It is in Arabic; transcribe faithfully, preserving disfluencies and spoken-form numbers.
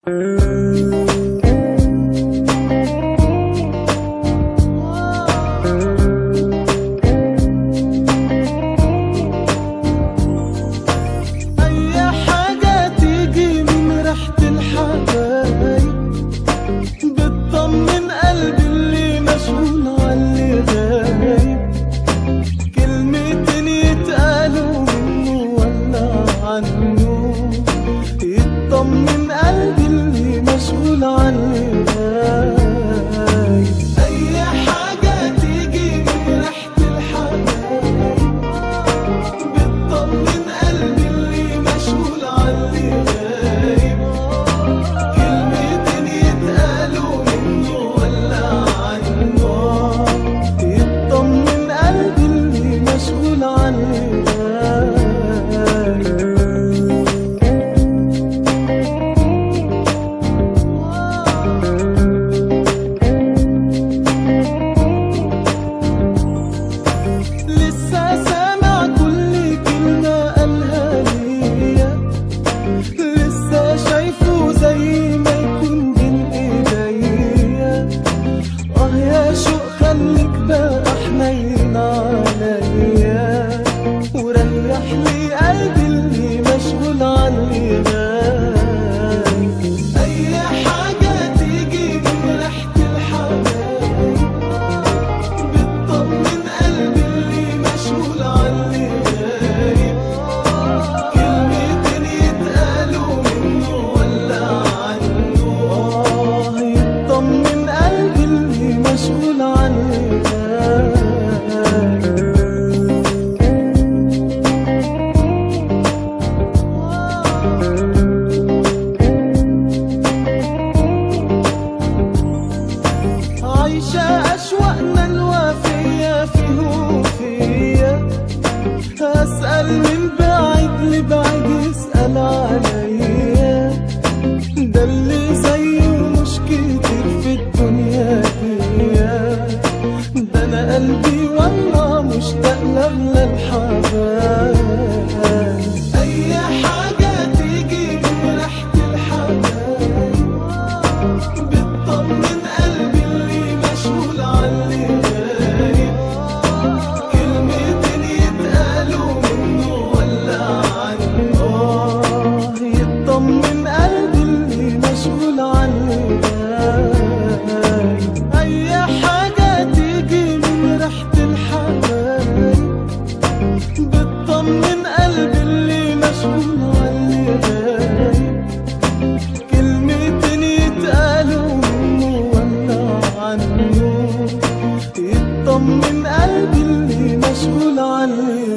يطمن قلبي اللي مشغول عني غايب. أي حاجة تيجي من ريحة الحبايب بتطمن قلبي اللي مشغول عني غايب. كلمتين يتقالوا منه ولا عنه يطمن قلبي اللي مشغول عني غايب. خليك بقى حنين عليا وريح لي قلبي اللي مشغول عني غايب. أي حاجة تيجي من ريحة الحبايب بتطمن قلبي اللي مشغول عني غايب. كلمتين يتقالوا منه ولا عنه يطمن قلبي اللي مشغول عني. عايشة أشواقنا الوافية فيه وفيا، أسأل من بعيد لبعيد يسأل عليا. ده اللي زيه مش كتير في الدنيا دي، ده أنا قلبي والله مشتاق لأغلى الحبايب. أي حاجة تيجي من ريحة الحبايب بتطمن قلبي اللي مشغول عني غايب. كلمتين يتقالوا منه ولا عنه يطمن قلبي اللي مشغول عني غايب. أي حاجة تيجي من ريحة الحبايب بتطمن قلبي اللي مشغول عني غايب. كلمتين يتقالوا منه ولا عنه يطمن قلبي اللي مشغول عني.